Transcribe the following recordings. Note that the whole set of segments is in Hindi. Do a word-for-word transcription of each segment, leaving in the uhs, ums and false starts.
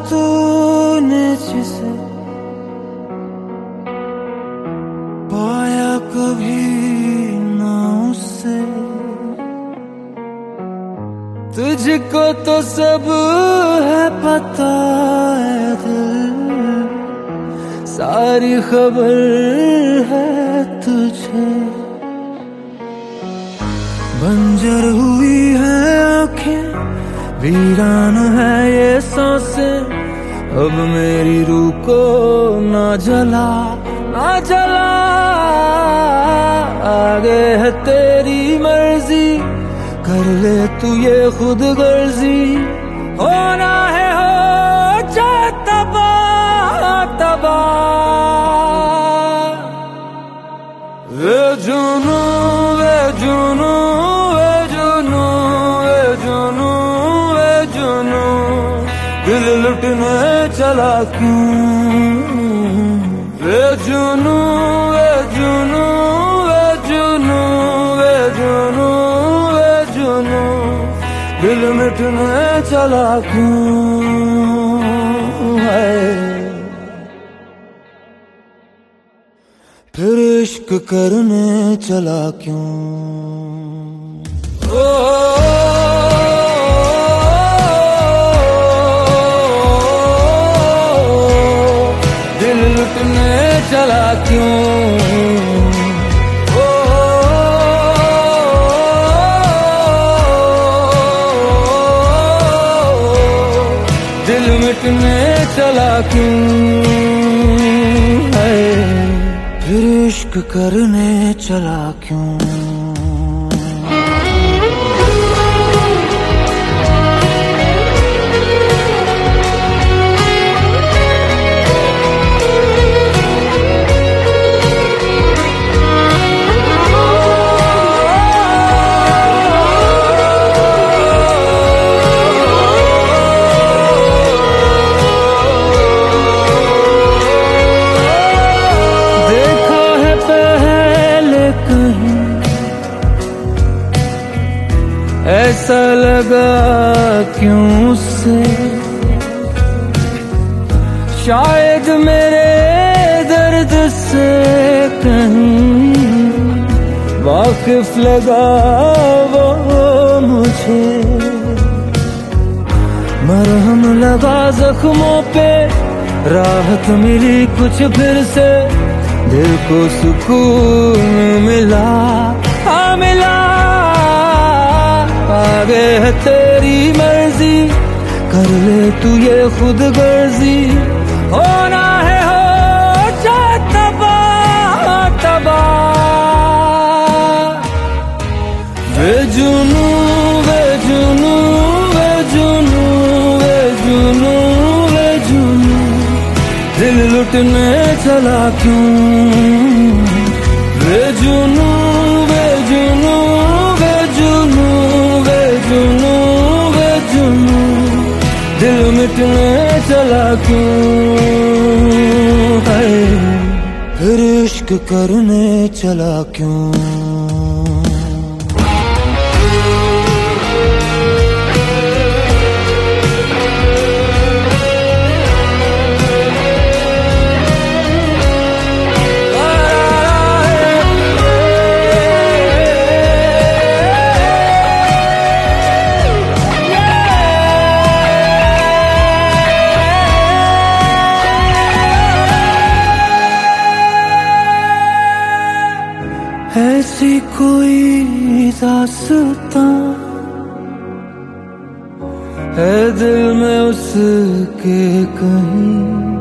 तूने जिसे पाया कभी ना उससे, तुझको तो सब है पता है दिल, सारी खबर है तुझे। बंजर हुई है आंखें, वीरान है ये सांसें, अब मेरी रूह को ना जला ना जला। आगे है तेरी मर्जी, कर ले तू ये खुद गर्जी, होना है हो जा तबाह तबाह। वे जुनू वे जुनू वे जुनू वे जुनू वे जुनू, दिल लुटने चला क्यों। वे जुनू वे जुनू वे जुनू वे जुनू वे जुनू, दिल मिटने चला क्यों है। फिर इश्क करने चला क्यों। ओ, दिल लुटने चला क्यों। ओ, दिल मिटने चला क्यों है। फिर इश्क करने चला क्यों। ऐसा लगा क्यों उससे, शायद मेरे दर्द से कहीं वाकिफ लगा वो मुझे। मरहम लगा जख्मों पे, राहत मिली कुछ फिर से, दिल को सुकून मिला हाँ मिला। आगे है तेरी मर्जी, कर ले तू ये खुद गर्जी, होना है हो जा तबाह तबाह। वे जुनू वे जुनू वे जुनू वे जुनू वे जुनू, दिल लुटने चला क्यों। वे जुनू वे जुनू वे जुनू वे जुनू वे जुनू, दिल मिटने चला क्यों है। फिर इश्क करने चला क्यों। ऐसी कोई दास्तां है दिल में उसके कहीं,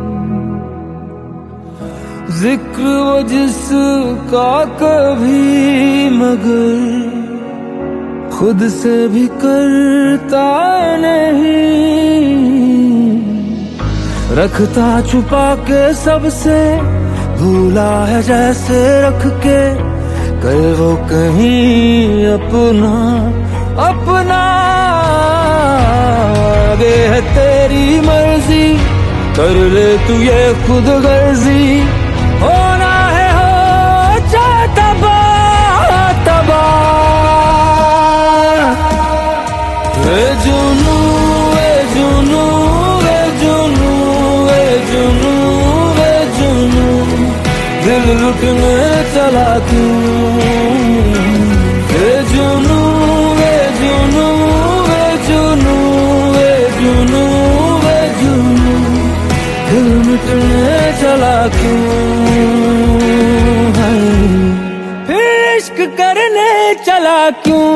जिक्र वो जिसका कभी मगर खुद से भी करता नहीं। रखता छुपा के सबसे, भूला है जैसे रख के, कर वो कहीं अपना अपना। आगे है तेरी मर्जी, कर ले तू ये खुद गर्जी, होना है हो जा तबाह तबाह। वे जुनू वे जुनू वे जुनू दिल लुटने चला क्यों? वे जुनू वे जुनू वे जुनू वे जुनू वे जुनू, दिल मिटने चला क्यों? फिर इश्क करने चला क्यों?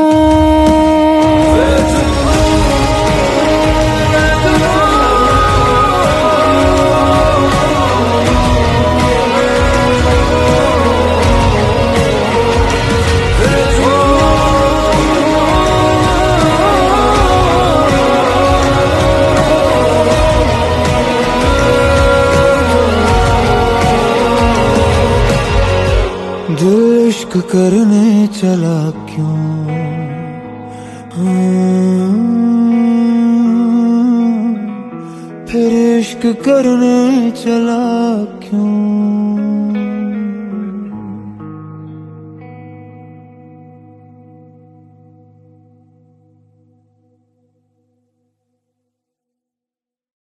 दिल इश्क करने चला क्यों? फिर इश्क करने चला क्यों?